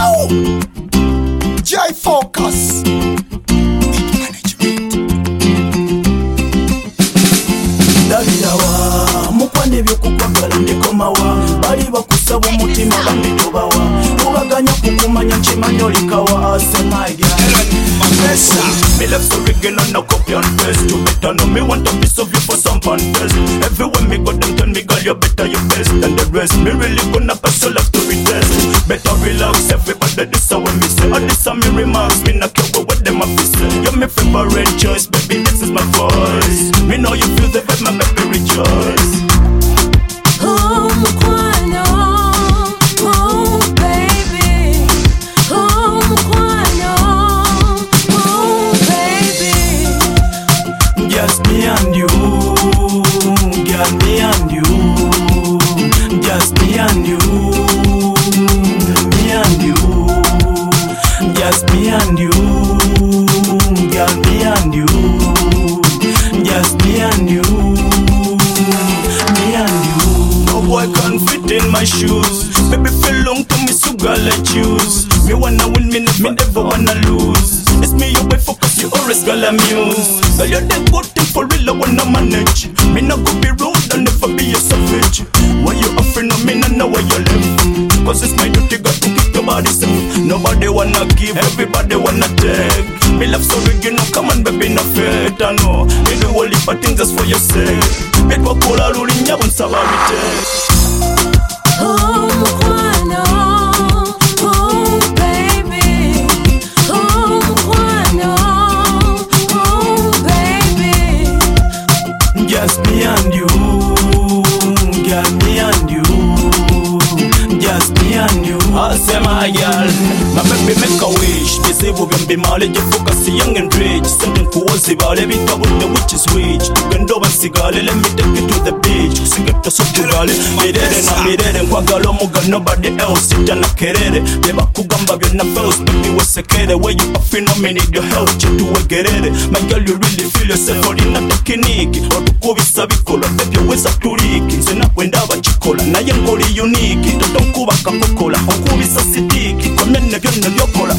J Focus. Big management. Dalirawa mukwane byokukwagala ndikomawa bali bakusaba omutima bambitobawa ubaganya kukumanya nkimanyi olikawa asemaiga me left so original, no copy and paste. You better know me want a piece of you for some fun test. Everywhere me go, them tell me, girl, you better, you best than the rest. Me really gonna pass your life to retest. Better relax, everybody, this is what me say. All this are me remarks, me not care what them have to say. You're my favorite choice, baby, this is my voice. Me know you feel the vibe, my baby, rejoice. Oh, Mukwano, oh, baby. Oh, Mukwano, oh, baby. Just me and you, girl, me and you. Just me and you, me and you. Just me and you, girl, me and you. Just me and you, me and you. No boy can fit in my shoes. Baby feel long to me, so girl I choose. Me wanna win, me never wanna lose. It's me your boy focus, you always girl amuse. Girl you're the good thing for real, I wanna manage. Me not go be rude, I'll never be a savage. Why you offering no me, not know where you live. Cause it's my duty, got to keep your body safe. Nobody wanna give, everybody wanna take. Me love so original, come on baby, no fate. I know, you do all heap of things just for your sake. Make what call a rule in your own sabarite. Oh, Mukwano, oh, baby. Oh, Mukwano, oh, baby. Just me and you, girl, me and you. Just me and you. I say my girl, my baby make a wish. Bizibu byombi male focus young and rich. Sending kuozi bale bitabu the which is rich. Tugendo basigale, let me take you to the beach. Kusigeta so tugale, mirere na mirere. Nkwagala omugalo nobody else. Sijana kerere, beba kugamba byonna fails. Baby wesekere, where you offering no me need your help. Chitu wegerere, my girl you really feel yourself. Olina tekiniki, otukubisa bikola. Baby weza turiki, nze nakwenda abakikola. Naye ngoli unique, totonkuba kakokola. Okubisa sitiki, komene byonna byokola.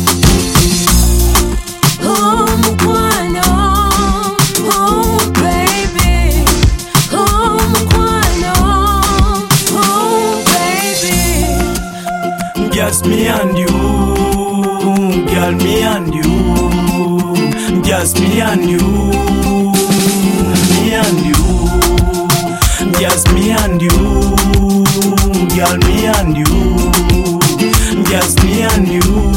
Oh, Mukwano, oh, baby. Oh, Mukwano, oh, baby. Just me and you, girl, me and you. Just me and you, me and you. Just me and you, girl, me and you. Just me and you.